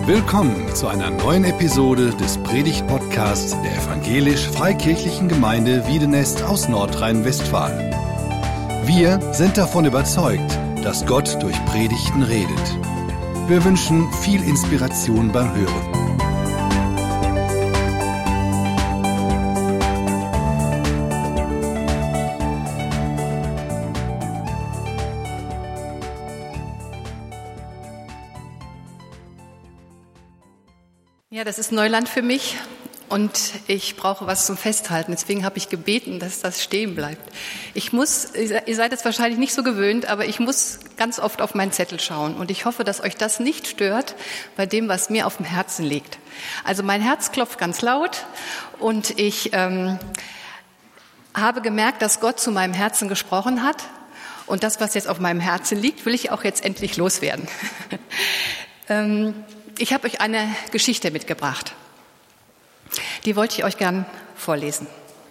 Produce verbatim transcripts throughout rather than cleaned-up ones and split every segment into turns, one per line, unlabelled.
Willkommen zu einer neuen Episode des Predigt-Podcasts der Evangelisch-Freikirchlichen Gemeinde Wiedenest aus Nordrhein-Westfalen. Wir sind davon überzeugt, dass Gott durch Predigten redet. Wir wünschen viel Inspiration beim Hören.
Ja, das ist Neuland für mich und ich brauche was zum Festhalten. Deswegen habe ich gebeten, dass das stehen bleibt. Ich muss, ihr seid es wahrscheinlich nicht so gewöhnt, aber ich muss ganz oft auf meinen Zettel schauen. Und ich hoffe, dass euch das nicht stört bei dem, was mir auf dem Herzen liegt. Also mein Herz klopft ganz laut und ich ähm, habe gemerkt, dass Gott zu meinem Herzen gesprochen hat. Und das, was jetzt auf meinem Herzen liegt, will ich auch jetzt endlich loswerden. ähm, Ich habe euch eine Geschichte mitgebracht. Die wollte ich euch gern vorlesen.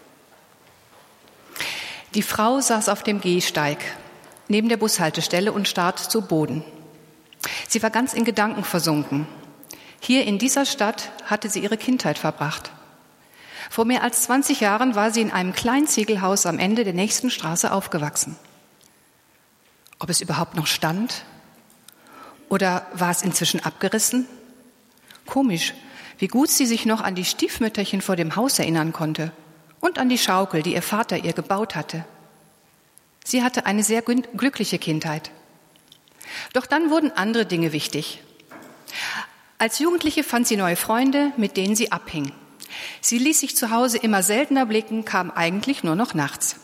Die Frau saß auf dem Gehsteig neben der Bushaltestelle und starrte zu Boden. Sie war ganz in Gedanken versunken. Hier in dieser Stadt hatte sie ihre Kindheit verbracht. Vor mehr als zwanzig Jahren war sie in einem kleinen Ziegelhaus am Ende der nächsten Straße aufgewachsen. Ob es überhaupt noch stand? Oder war es inzwischen abgerissen? Komisch, wie gut sie sich noch an die Stiefmütterchen vor dem Haus erinnern konnte und an die Schaukel, die ihr Vater ihr gebaut hatte. Sie hatte eine sehr glückliche Kindheit. Doch dann wurden andere Dinge wichtig. Als Jugendliche fand sie neue Freunde, mit denen sie abhing. Sie ließ sich zu Hause immer seltener blicken, kam eigentlich nur noch nachts.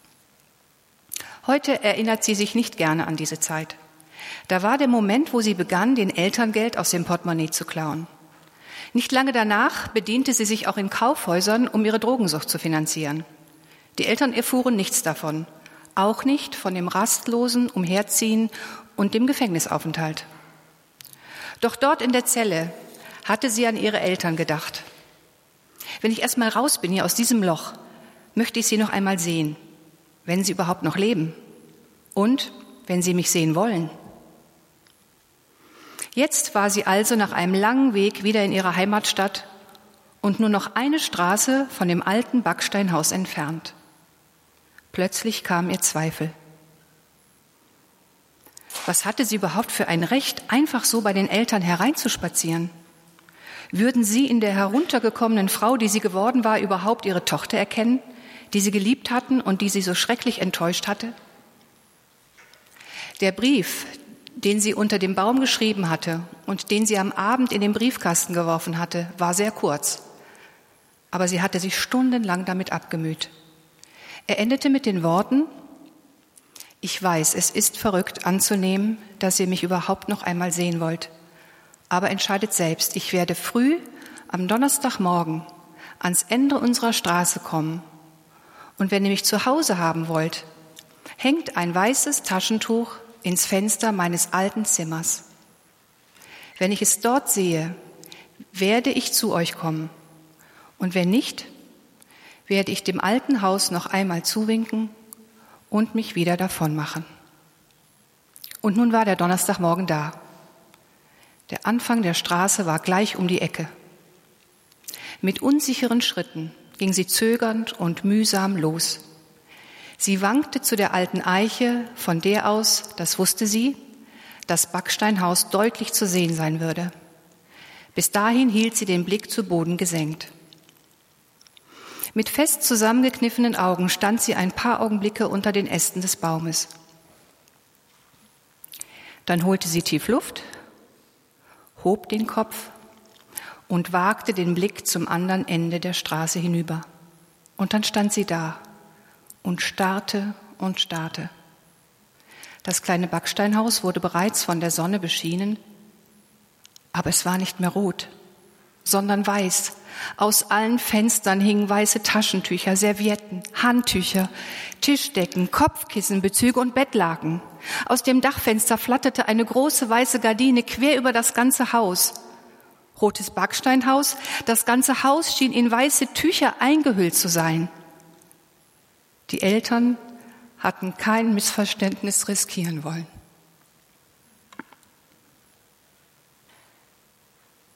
Heute erinnert sie sich nicht gerne an diese Zeit. Da war der Moment, wo sie begann, den Eltern Geld aus dem Portemonnaie zu klauen. Nicht lange danach bediente sie sich auch in Kaufhäusern, um ihre Drogensucht zu finanzieren. Die Eltern erfuhren nichts davon, auch nicht von dem rastlosen Umherziehen und dem Gefängnisaufenthalt. Doch dort in der Zelle hatte sie an ihre Eltern gedacht. Wenn ich erst mal raus bin hier aus diesem Loch, möchte ich sie noch einmal sehen, wenn sie überhaupt noch leben und wenn sie mich sehen wollen. Jetzt war sie also nach einem langen Weg wieder in ihrer Heimatstadt und nur noch eine Straße von dem alten Backsteinhaus entfernt. Plötzlich kam ihr Zweifel. Was hatte sie überhaupt für ein Recht, einfach so bei den Eltern hereinzuspazieren? Würden sie in der heruntergekommenen Frau, die sie geworden war, überhaupt ihre Tochter erkennen, die sie geliebt hatten und die sie so schrecklich enttäuscht hatte? Der Brief, den sie unter dem Baum geschrieben hatte und den sie am Abend in den Briefkasten geworfen hatte, war sehr kurz. Aber sie hatte sich stundenlang damit abgemüht. Er endete mit den Worten: Ich weiß, es ist verrückt anzunehmen, dass ihr mich überhaupt noch einmal sehen wollt. Aber entscheidet selbst, ich werde früh am Donnerstagmorgen ans Ende unserer Straße kommen. Und wenn ihr mich zu Hause haben wollt, hängt ein weißes Taschentuch ins Fenster meines alten Zimmers. Wenn ich es dort sehe, werde ich zu euch kommen. Und wenn nicht, werde ich dem alten Haus noch einmal zuwinken und mich wieder davon machen. Und nun war der Donnerstagmorgen da. Der Anfang der Straße war gleich um die Ecke. Mit unsicheren Schritten ging sie zögernd und mühsam los. Sie wankte zu der alten Eiche, von der aus, das wusste sie, das Backsteinhaus deutlich zu sehen sein würde. Bis dahin hielt sie den Blick zu Boden gesenkt. Mit fest zusammengekniffenen Augen stand sie ein paar Augenblicke unter den Ästen des Baumes. Dann holte sie tief Luft, hob den Kopf und wagte den Blick zum anderen Ende der Straße hinüber. Und dann stand sie da und starrte und starrte. Das kleine Backsteinhaus wurde bereits von der Sonne beschienen, aber es war nicht mehr rot, sondern weiß. Aus allen Fenstern hingen weiße Taschentücher, Servietten, Handtücher, Tischdecken, Kopfkissenbezüge und Bettlaken. Aus dem Dachfenster flatterte eine große weiße Gardine quer über das ganze Haus. Rotes Backsteinhaus, das ganze Haus schien in weiße Tücher eingehüllt zu sein. Die Eltern hatten kein Missverständnis riskieren wollen.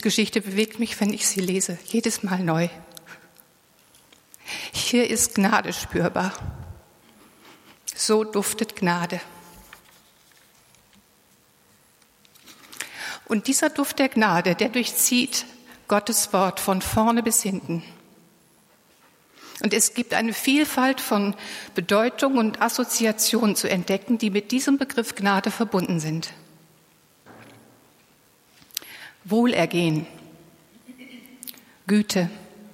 Geschichte bewegt mich, wenn ich sie lese, jedes Mal neu. Hier ist Gnade spürbar. So duftet Gnade. Und dieser Duft der Gnade, der durchzieht Gottes Wort von vorne bis hinten. Und es gibt eine Vielfalt von Bedeutungen und Assoziationen zu entdecken, die mit diesem Begriff Gnade verbunden sind. Wohlergehen, Güte,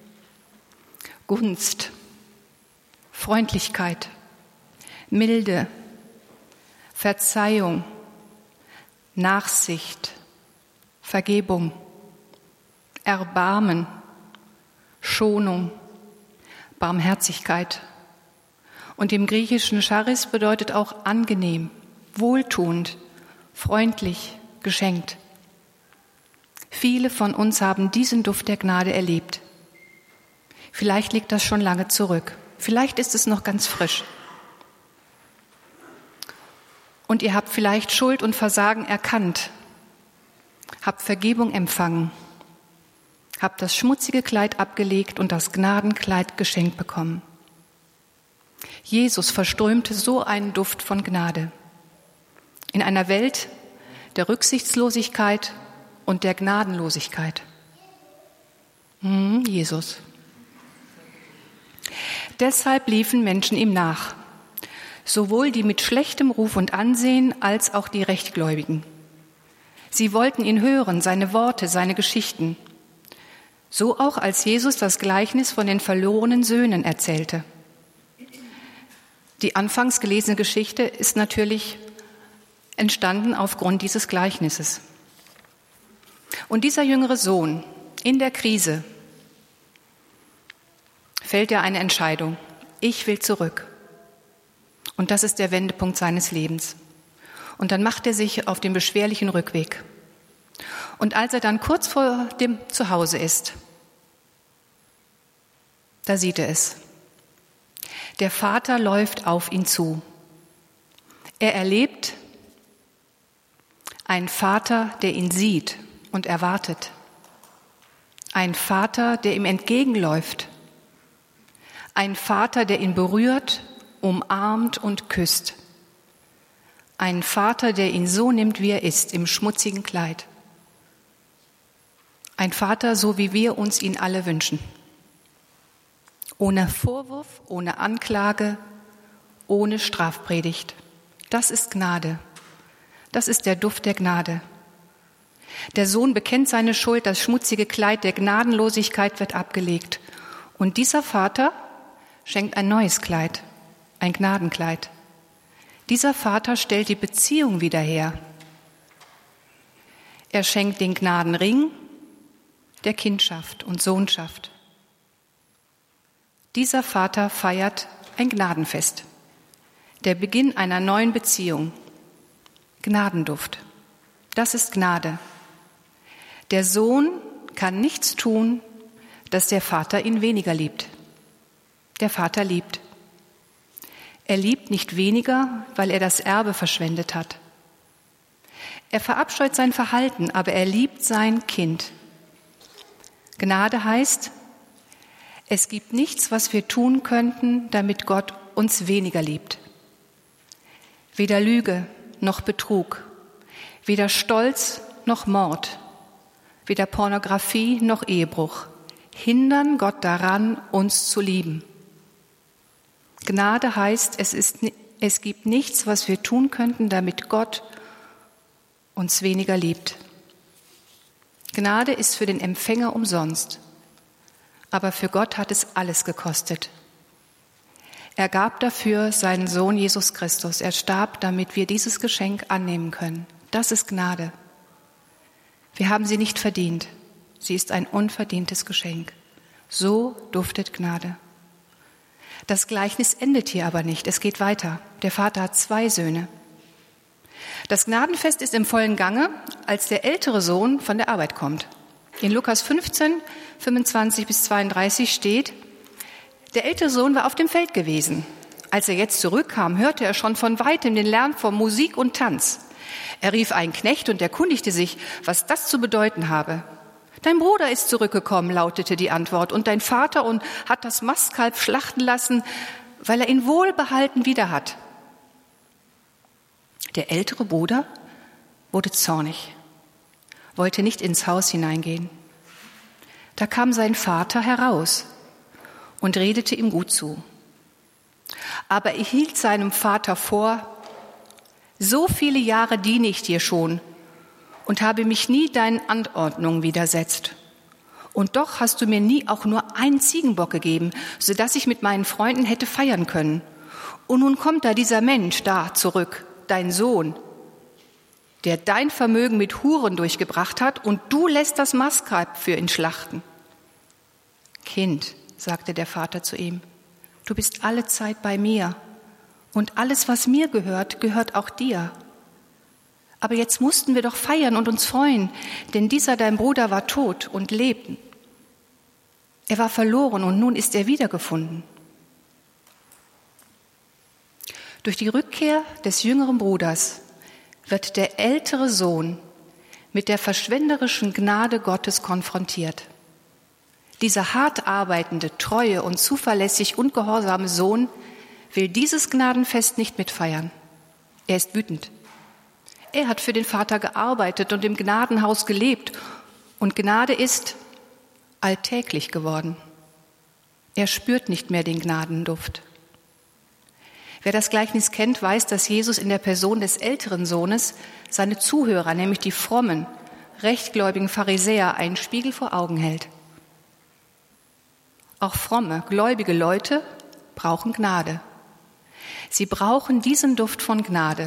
Gunst, Freundlichkeit, Milde, Verzeihung, Nachsicht, Vergebung, Erbarmen, Schonung, Barmherzigkeit. Und im Griechischen Charis bedeutet auch angenehm, wohltuend, freundlich, geschenkt. Viele von uns haben diesen Duft der Gnade erlebt. Vielleicht liegt das schon lange zurück. Vielleicht ist es noch ganz frisch. Und ihr habt vielleicht Schuld und Versagen erkannt, habt Vergebung empfangen, habt das schmutzige Kleid abgelegt und das Gnadenkleid geschenkt bekommen. Jesus verströmte so einen Duft von Gnade. In einer Welt der Rücksichtslosigkeit und der Gnadenlosigkeit. Hm, Jesus. Deshalb liefen Menschen ihm nach, sowohl die mit schlechtem Ruf und Ansehen als auch die Rechtgläubigen. Sie wollten ihn hören, seine Worte, seine Geschichten. So auch als Jesus das Gleichnis von den verlorenen Söhnen erzählte. Die anfangs gelesene Geschichte ist natürlich entstanden aufgrund dieses Gleichnisses. Und dieser jüngere Sohn in der Krise fällt er eine Entscheidung. Ich will zurück. Und das ist der Wendepunkt seines Lebens. Und dann macht er sich auf den beschwerlichen Rückweg. Und als er dann kurz vor dem Zuhause ist, da sieht er es. Der Vater läuft auf ihn zu. Er erlebt einen Vater, der ihn sieht und erwartet. Ein Vater, der ihm entgegenläuft. Ein Vater, der ihn berührt, umarmt und küsst. Ein Vater, der ihn so nimmt, wie er ist, im schmutzigen Kleid. Ein Vater, so wie wir uns ihn alle wünschen. Ohne Vorwurf, ohne Anklage, ohne Strafpredigt. Das ist Gnade. Das ist der Duft der Gnade. Der Sohn bekennt seine Schuld, das schmutzige Kleid der Gnadenlosigkeit wird abgelegt. Und dieser Vater schenkt ein neues Kleid, ein Gnadenkleid. Dieser Vater stellt die Beziehung wieder her. Er schenkt den Gnadenring der Kindschaft und Sohnschaft. Dieser Vater feiert ein Gnadenfest, der Beginn einer neuen Beziehung. Gnadenduft, das ist Gnade. Der Sohn kann nichts tun, dass der Vater ihn weniger liebt. Der Vater liebt. Er liebt nicht weniger, weil er das Erbe verschwendet hat. Er verabscheut sein Verhalten, aber er liebt sein Kind. Gnade heißt, es gibt nichts, was wir tun könnten, damit Gott uns weniger liebt. Weder Lüge noch Betrug, weder Stolz noch Mord, weder Pornografie noch Ehebruch hindern Gott daran, uns zu lieben. Gnade heißt, es, ist, es gibt nichts, was wir tun könnten, damit Gott uns weniger liebt. Gnade ist für den Empfänger umsonst, aber für Gott hat es alles gekostet. Er gab dafür seinen Sohn Jesus Christus. Er starb, damit wir dieses Geschenk annehmen können. Das ist Gnade. Wir haben sie nicht verdient. Sie ist ein unverdientes Geschenk. So duftet Gnade. Das Gleichnis endet hier aber nicht. Es geht weiter. Der Vater hat zwei Söhne. Das Gnadenfest ist im vollen Gange, als der ältere Sohn von der Arbeit kommt. In Lukas fünfzehn, fünfundzwanzig bis zweiunddreißig steht, der ältere Sohn war auf dem Feld gewesen. Als er jetzt zurückkam, hörte er schon von weitem den Lärm von Musik und Tanz. Er rief einen Knecht und erkundigte sich, was das zu bedeuten habe. Dein Bruder ist zurückgekommen, lautete die Antwort, und dein Vater und hat das Mastkalb schlachten lassen, weil er ihn wohlbehalten wieder hat. Der ältere Bruder wurde zornig, wollte nicht ins Haus hineingehen. Da kam sein Vater heraus und redete ihm gut zu. Aber er hielt seinem Vater vor: So viele Jahre diene ich dir schon und habe mich nie deinen Anordnungen widersetzt. Und doch hast du mir nie auch nur einen Ziegenbock gegeben, sodass ich mit meinen Freunden hätte feiern können. Und nun kommt da dieser Mensch da zurück, dein Sohn, der dein Vermögen mit Huren durchgebracht hat, und du lässt das Mastkalb für ihn schlachten. Kind, sagte der Vater zu ihm, du bist alle Zeit bei mir, und alles, was mir gehört, gehört auch dir. Aber jetzt mussten wir doch feiern und uns freuen, denn dieser dein Bruder war tot und lebt. Er war verloren und nun ist er wiedergefunden. Durch die Rückkehr des jüngeren Bruders wird der ältere Sohn mit der verschwenderischen Gnade Gottes konfrontiert. Dieser hart arbeitende, treue und zuverlässig und gehorsame Sohn will dieses Gnadenfest nicht mitfeiern. Er ist wütend. Er hat für den Vater gearbeitet und im Gnadenhaus gelebt, und Gnade ist alltäglich geworden. Er spürt nicht mehr den Gnadenduft. Wer das Gleichnis kennt, weiß, dass Jesus in der Person des älteren Sohnes seine Zuhörer, nämlich die frommen, rechtgläubigen Pharisäer, einen Spiegel vor Augen hält. Auch fromme, gläubige Leute brauchen Gnade. Sie brauchen diesen Duft von Gnade.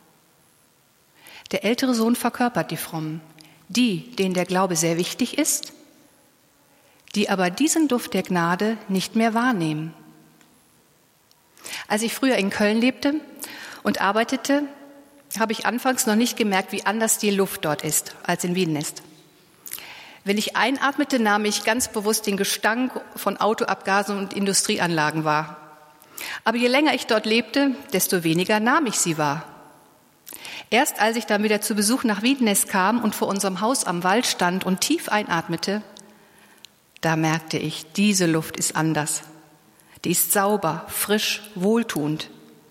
Der ältere Sohn verkörpert die Frommen, die, denen der Glaube sehr wichtig ist, die aber diesen Duft der Gnade nicht mehr wahrnehmen. Als ich früher in Köln lebte und arbeitete, habe ich anfangs noch nicht gemerkt, wie anders die Luft dort ist als in Wiedenest. Wenn ich einatmete, nahm ich ganz bewusst den Gestank von Autoabgasen und Industrieanlagen wahr. Aber je länger ich dort lebte, desto weniger nahm ich sie wahr. Erst als ich dann wieder zu Besuch nach Wiedenest kam und vor unserem Haus am Wald stand und tief einatmete, da merkte ich, diese Luft ist anders. Die ist sauber, frisch, wohltuend.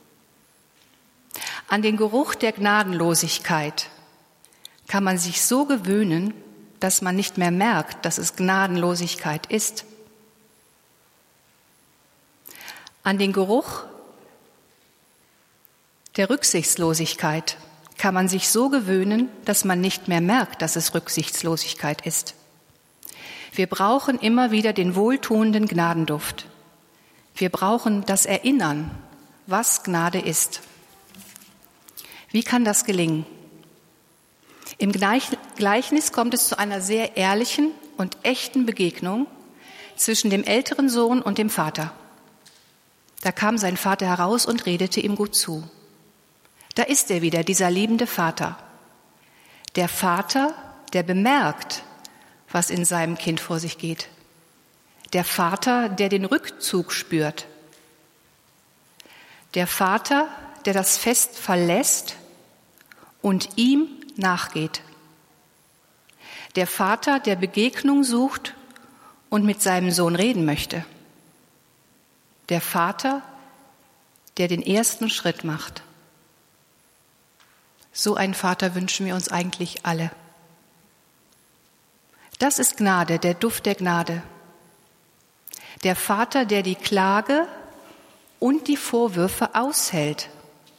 An den Geruch der Gnadenlosigkeit kann man sich so gewöhnen, dass man nicht mehr merkt, dass es Gnadenlosigkeit ist. An den Geruch der Rücksichtslosigkeit kann man sich so gewöhnen, dass man nicht mehr merkt, dass es Rücksichtslosigkeit ist. Wir brauchen immer wieder den wohltuenden Gnadenduft. Wir brauchen das Erinnern, was Gnade ist. Wie kann das gelingen? Im Gleichnis kommt es zu einer sehr ehrlichen und echten Begegnung zwischen dem älteren Sohn und dem Vater. Da kam sein Vater heraus und redete ihm gut zu. Da ist er wieder, dieser liebende Vater. Der Vater, der bemerkt, was in seinem Kind vor sich geht. Der Vater, der den Rückzug spürt. Der Vater, der das Fest verlässt und ihm nachgeht. Der Vater, der Begegnung sucht und mit seinem Sohn reden möchte. Der Vater, der den ersten Schritt macht. So einen Vater wünschen wir uns eigentlich alle. Das ist Gnade, der Duft der Gnade. Der Vater, der die Klage und die Vorwürfe aushält.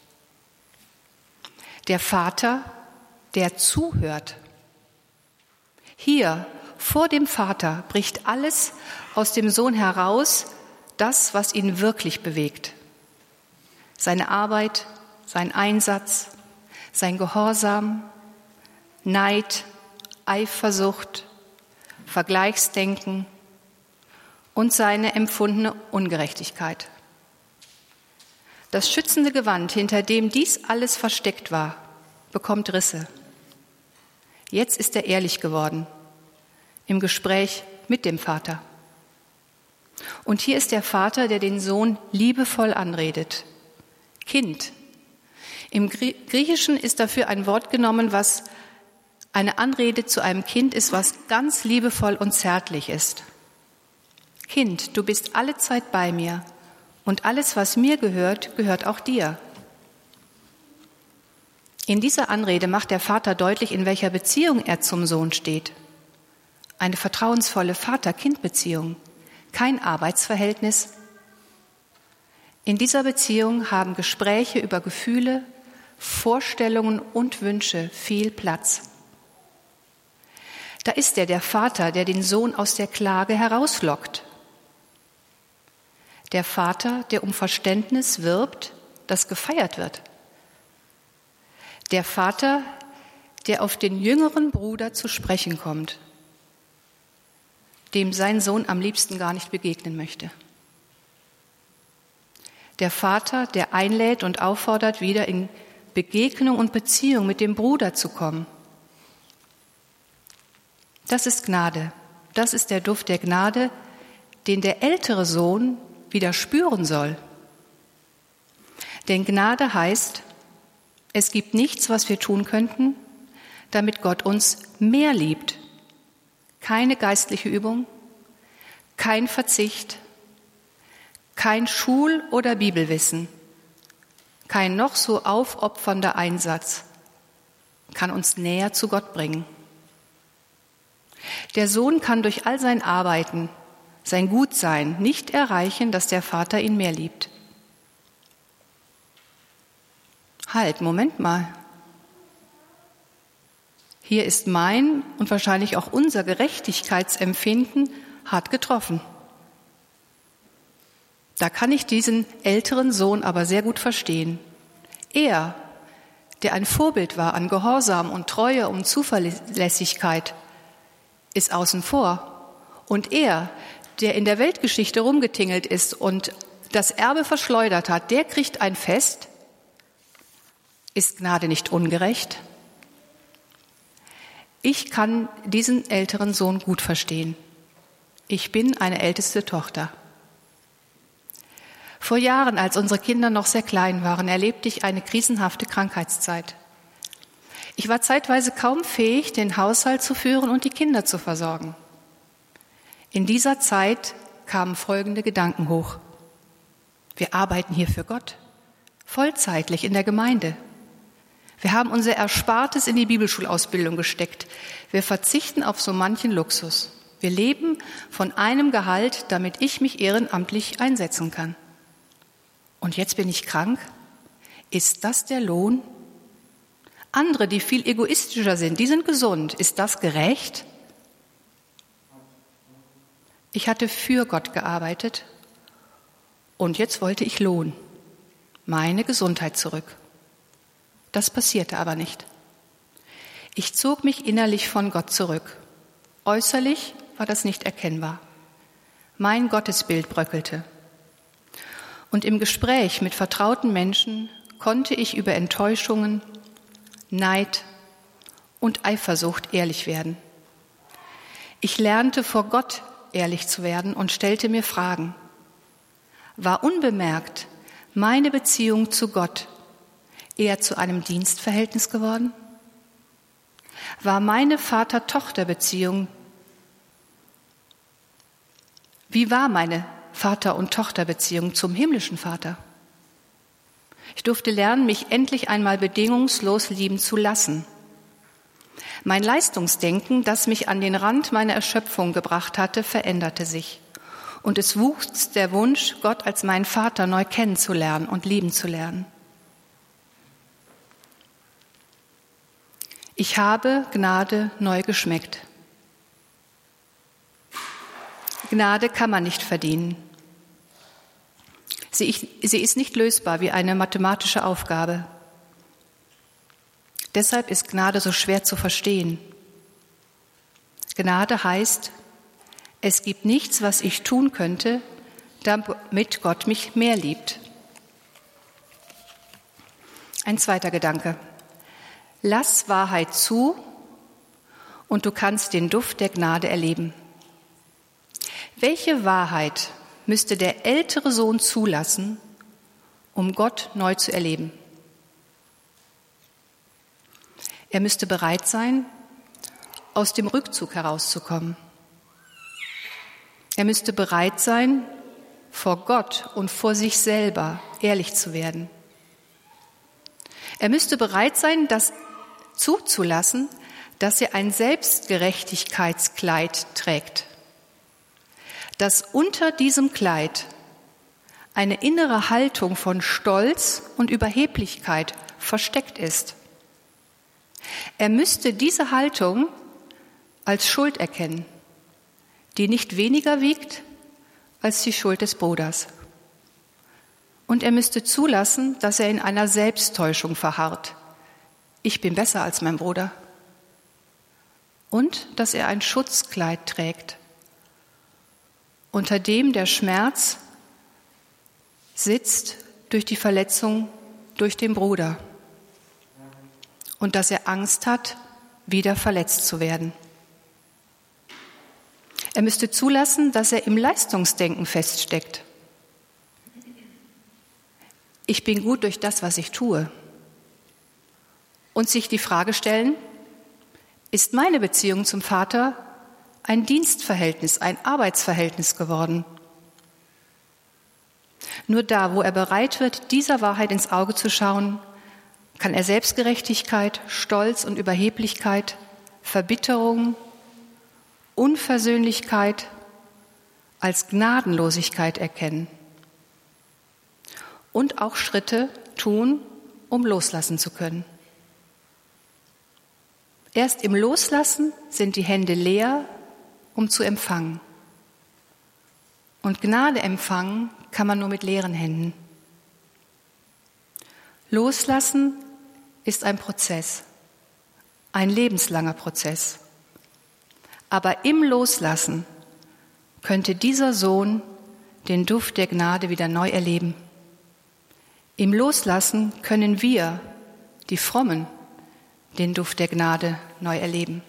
Der Vater, der zuhört. Hier, vor dem Vater, bricht alles aus dem Sohn heraus, das, was ihn wirklich bewegt. Seine Arbeit, sein Einsatz, sein Gehorsam, Neid, Eifersucht, Vergleichsdenken und seine empfundene Ungerechtigkeit. Das schützende Gewand, hinter dem dies alles versteckt war, bekommt Risse. Jetzt ist er ehrlich geworden, im Gespräch mit dem Vater. Und hier ist der Vater, der den Sohn liebevoll anredet. Kind. Im Griechischen ist dafür ein Wort genommen, was Eine Anrede zu einem Kind ist, was ganz liebevoll und zärtlich ist. Kind, du bist alle Zeit bei mir und alles, was mir gehört, gehört auch dir. In dieser Anrede macht der Vater deutlich, in welcher Beziehung er zum Sohn steht. Eine vertrauensvolle Vater-Kind-Beziehung, kein Arbeitsverhältnis. In dieser Beziehung haben Gespräche über Gefühle, Vorstellungen und Wünsche viel Platz. Da ist er, der Vater, der den Sohn aus der Klage herauslockt. Der Vater, der um Verständnis wirbt, das gefeiert wird. Der Vater, der auf den jüngeren Bruder zu sprechen kommt, dem sein Sohn am liebsten gar nicht begegnen möchte. Der Vater, der einlädt und auffordert, wieder in Begegnung und Beziehung mit dem Bruder zu kommen. Das ist Gnade. Das ist der Duft der Gnade, den der ältere Sohn wieder spüren soll. Denn Gnade heißt, es gibt nichts, was wir tun könnten, damit Gott uns mehr liebt. Keine geistliche Übung, kein Verzicht, kein Schul- oder Bibelwissen, kein noch so aufopfernder Einsatz kann uns näher zu Gott bringen. Der Sohn kann durch all sein Arbeiten, sein Gutsein nicht erreichen, dass der Vater ihn mehr liebt. Halt, Moment mal. Hier ist mein und wahrscheinlich auch unser Gerechtigkeitsempfinden hart getroffen. Da kann ich diesen älteren Sohn aber sehr gut verstehen. Er, der ein Vorbild war an Gehorsam und Treue und Zuverlässigkeit, ist außen vor. Und er, der in der Weltgeschichte rumgetingelt ist und das Erbe verschleudert hat, der kriegt ein Fest. Ist Gnade nicht ungerecht? Ich kann diesen älteren Sohn gut verstehen. Ich bin eine älteste Tochter. Vor Jahren, als unsere Kinder noch sehr klein waren, erlebte ich eine krisenhafte Krankheitszeit. Ich war zeitweise kaum fähig, den Haushalt zu führen und die Kinder zu versorgen. In dieser Zeit kamen folgende Gedanken hoch. Wir arbeiten hier für Gott, vollzeitlich in der Gemeinde. Wir haben unser Erspartes in die Bibelschulausbildung gesteckt. Wir verzichten auf so manchen Luxus. Wir leben von einem Gehalt, damit ich mich ehrenamtlich einsetzen kann. Und jetzt bin ich krank? Ist das der Lohn? Andere, die viel egoistischer sind, die sind gesund. Ist das gerecht? Ich hatte für Gott gearbeitet und jetzt wollte ich Lohn, meine Gesundheit zurück. Das passierte aber nicht. Ich zog mich innerlich von Gott zurück. Äußerlich war das nicht erkennbar. Mein Gottesbild bröckelte. Und im Gespräch mit vertrauten Menschen konnte ich über Enttäuschungen, Neid und Eifersucht ehrlich werden. Ich lernte vor Gott ehrlich zu werden und stellte mir Fragen. War unbemerkt meine Beziehung zu Gott eher zu einem Dienstverhältnis geworden? War meine Vater-Tochter-Beziehung, wie war meine Vater- und Tochterbeziehung zum himmlischen Vater? Ich durfte lernen, mich endlich einmal bedingungslos lieben zu lassen. Mein Leistungsdenken, das mich an den Rand meiner Erschöpfung gebracht hatte, veränderte sich. Und es wuchs der Wunsch, Gott als meinen Vater neu kennenzulernen und lieben zu lernen. Ich habe Gnade neu geschmeckt. Gnade kann man nicht verdienen. Sie, sie ist nicht lösbar wie eine mathematische Aufgabe. Deshalb ist Gnade so schwer zu verstehen. Gnade heißt, es gibt nichts, was ich tun könnte, damit Gott mich mehr liebt. Ein zweiter Gedanke. Lass Wahrheit zu und du kannst den Duft der Gnade erleben. Welche Wahrheit müsste der ältere Sohn zulassen, um Gott neu zu erleben? Er müsste bereit sein, aus dem Rückzug herauszukommen. Er müsste bereit sein, vor Gott und vor sich selber ehrlich zu werden. Er müsste bereit sein, das zuzulassen, dass er ein Selbstgerechtigkeitskleid trägt, dass unter diesem Kleid eine innere Haltung von Stolz und Überheblichkeit versteckt ist. Er müsste diese Haltung als Schuld erkennen, die nicht weniger wiegt als die Schuld des Bruders. Und er müsste zulassen, dass er in einer Selbsttäuschung verharrt. Ich bin besser als mein Bruder. Und dass er ein Schutzkleid trägt, unter dem der Schmerz sitzt durch die Verletzung durch den Bruder. Und dass er Angst hat, wieder verletzt zu werden. Er müsste zulassen, dass er im Leistungsdenken feststeckt. Ich bin gut durch das, was ich tue. Und sich die Frage stellen, ist meine Beziehung zum Vater ein Dienstverhältnis, ein Arbeitsverhältnis geworden? Nur da, wo er bereit wird, dieser Wahrheit ins Auge zu schauen, kann er Selbstgerechtigkeit, Stolz und Überheblichkeit, Verbitterung, Unversöhnlichkeit als Gnadenlosigkeit erkennen und auch Schritte tun, um loslassen zu können. Erst im Loslassen sind die Hände leer, um zu empfangen. Und Gnade empfangen kann man nur mit leeren Händen. Loslassen ist ein Prozess, ein lebenslanger Prozess. Aber im Loslassen könnte dieser Sohn den Duft der Gnade wieder neu erleben. Im Loslassen können wir, die Frommen, den Duft der Gnade neu erleben.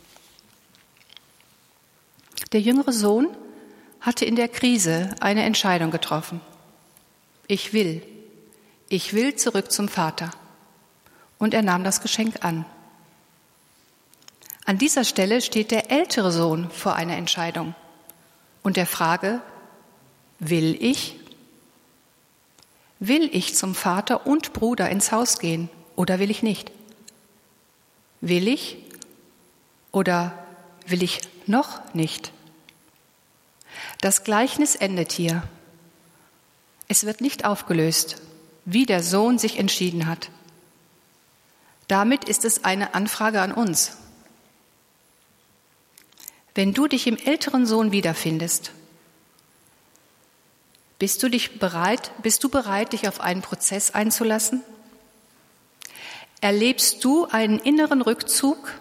Der jüngere Sohn hatte in der Krise eine Entscheidung getroffen. Ich will, ich will zurück zum Vater. Und er nahm das Geschenk an. An dieser Stelle steht der ältere Sohn vor einer Entscheidung und der Frage, will ich? Will ich zum Vater und Bruder ins Haus gehen oder will ich nicht? Will ich oder will ich noch nicht? Das Gleichnis endet hier. Es wird nicht aufgelöst, wie der Sohn sich entschieden hat. Damit ist es eine Anfrage an uns. Wenn du dich im älteren Sohn wiederfindest, bist du dich bereit, bist du bereit, dich auf einen Prozess einzulassen? Erlebst du einen inneren Rückzug?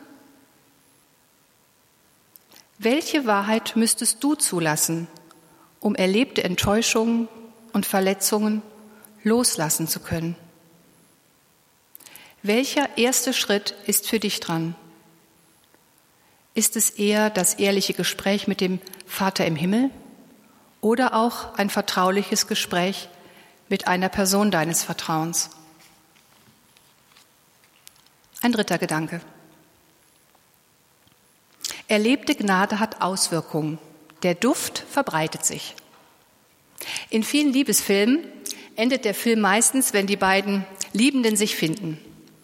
Welche Wahrheit müsstest du zulassen, um erlebte Enttäuschungen und Verletzungen loslassen zu können? Welcher erste Schritt ist für dich dran? Ist es eher das ehrliche Gespräch mit dem Vater im Himmel oder auch ein vertrauliches Gespräch mit einer Person deines Vertrauens? Ein dritter Gedanke. Erlebte Gnade hat Auswirkungen. Der Duft verbreitet sich. In vielen Liebesfilmen endet der Film meistens, wenn die beiden Liebenden sich finden.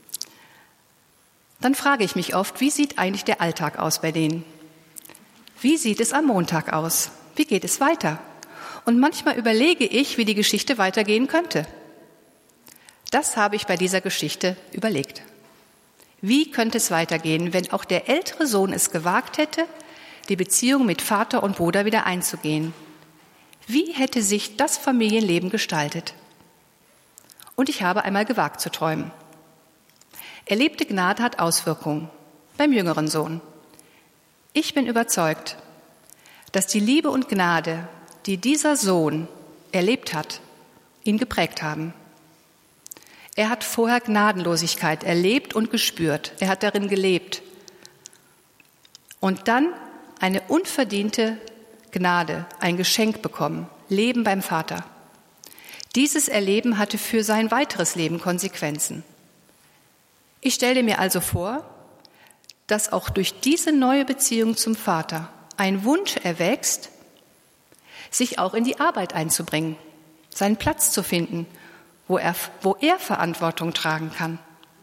Dann frage ich mich oft, wie sieht eigentlich der Alltag aus bei denen? Wie sieht es am Montag aus? Wie geht es weiter? Und manchmal überlege ich, wie die Geschichte weitergehen könnte. Das habe ich bei dieser Geschichte überlegt. Wie könnte es weitergehen, wenn auch der ältere Sohn es gewagt hätte, die Beziehung mit Vater und Bruder wieder einzugehen? Wie hätte sich das Familienleben gestaltet? Und ich habe einmal gewagt zu träumen. Erlebte Gnade hat Auswirkungen beim jüngeren Sohn. Ich bin überzeugt, dass die Liebe und Gnade, die dieser Sohn erlebt hat, ihn geprägt haben. Er hat vorher Gnadenlosigkeit erlebt und gespürt. Er hat darin gelebt. Und dann eine unverdiente Gnade, ein Geschenk bekommen, Leben beim Vater. Dieses Erleben hatte für sein weiteres Leben Konsequenzen. Ich stelle mir also vor, dass auch durch diese neue Beziehung zum Vater ein Wunsch erwächst, sich auch in die Arbeit einzubringen, seinen Platz zu finden, wo er, wo er Verantwortung tragen kann.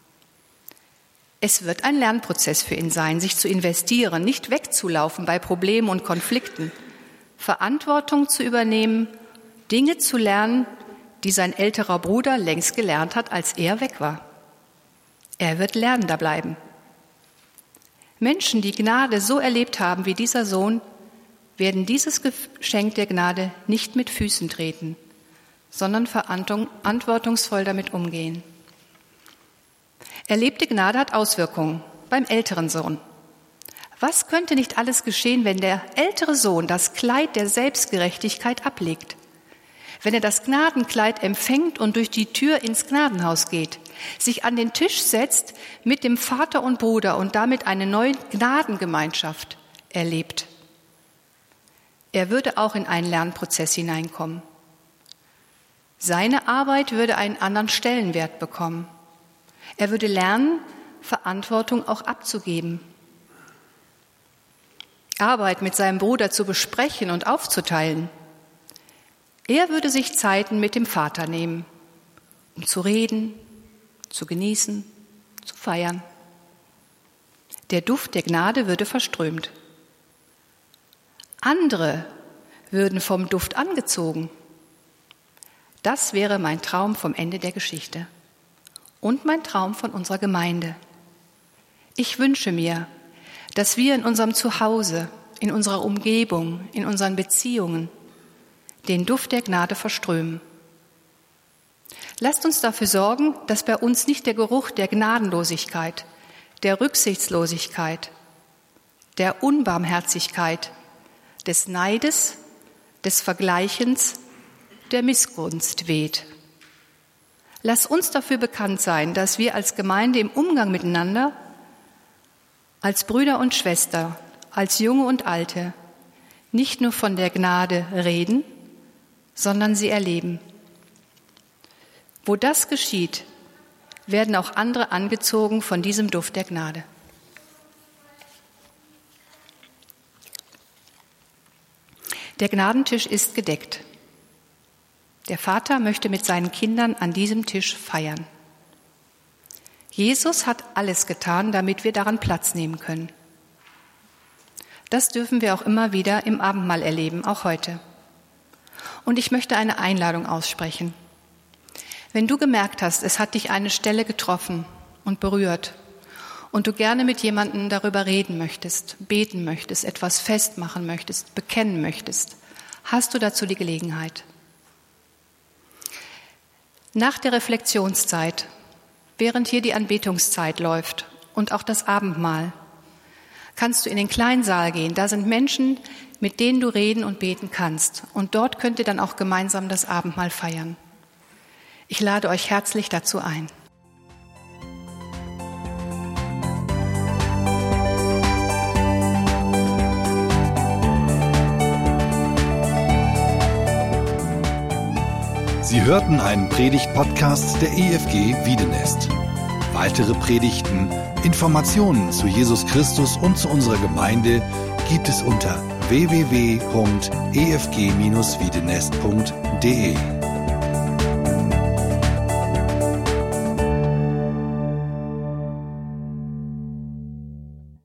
Es wird ein Lernprozess für ihn sein, sich zu investieren, nicht wegzulaufen bei Problemen und Konflikten, Verantwortung zu übernehmen, Dinge zu lernen, die sein älterer Bruder längst gelernt hat, als er weg war. Er wird Lernender bleiben. Menschen, die Gnade so erlebt haben wie dieser Sohn, werden dieses Geschenk der Gnade nicht mit Füßen treten, sondern verantwortungsvoll damit umgehen. Erlebte Gnade hat Auswirkungen beim älteren Sohn. Was könnte nicht alles geschehen, wenn der ältere Sohn das Kleid der Selbstgerechtigkeit ablegt? Wenn er das Gnadenkleid empfängt und durch die Tür ins Gnadenhaus geht, sich an den Tisch setzt mit dem Vater und Bruder und damit eine neue Gnadengemeinschaft erlebt. Er würde auch in einen Lernprozess hineinkommen. Seine Arbeit würde einen anderen Stellenwert bekommen. Er würde lernen, Verantwortung auch abzugeben. Arbeit mit seinem Bruder zu besprechen und aufzuteilen. Er würde sich Zeiten mit dem Vater nehmen, um zu reden, zu genießen, zu feiern. Der Duft der Gnade würde verströmt. Andere würden vom Duft angezogen. Das wäre mein Traum vom Ende der Geschichte und mein Traum von unserer Gemeinde. Ich wünsche mir, dass wir in unserem Zuhause, in unserer Umgebung, in unseren Beziehungen den Duft der Gnade verströmen. Lasst uns dafür sorgen, dass bei uns nicht der Geruch der Gnadenlosigkeit, der Rücksichtslosigkeit, der Unbarmherzigkeit, des Neides, des Vergleichens, der Missgunst weht. Lass uns dafür bekannt sein, dass wir als Gemeinde im Umgang miteinander, als Brüder und Schwestern, als Junge und Alte, nicht nur von der Gnade reden, sondern sie erleben. Wo das geschieht, werden auch andere angezogen von diesem Duft der Gnade. Der Gnadentisch ist gedeckt. Der Vater möchte mit seinen Kindern an diesem Tisch feiern. Jesus hat alles getan, damit wir daran Platz nehmen können. Das dürfen wir auch immer wieder im Abendmahl erleben, auch heute. Und ich möchte eine Einladung aussprechen. Wenn du gemerkt hast, es hat dich eine Stelle getroffen und berührt und du gerne mit jemandem darüber reden möchtest, beten möchtest, etwas festmachen möchtest, bekennen möchtest, hast du dazu die Gelegenheit. Nach der Reflexionszeit, während hier die Anbetungszeit läuft und auch das Abendmahl, kannst du in den kleinen Saal gehen. Da sind Menschen, mit denen du reden und beten kannst. Und dort könnt ihr dann auch gemeinsam das Abendmahl feiern. Ich lade euch herzlich dazu ein.
Sie hörten einen Predigt-Podcast der E F G Wiedenest. Weitere Predigten, Informationen zu Jesus Christus und zu unserer Gemeinde gibt es unter w w w punkt e f g dash wiedenest punkt d e.